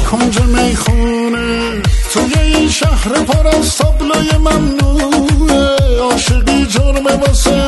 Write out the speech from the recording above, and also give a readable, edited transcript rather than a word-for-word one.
کنج میخونه توی این شهر پر از تابلوی ممنوعه. عاشقی جرمه واسه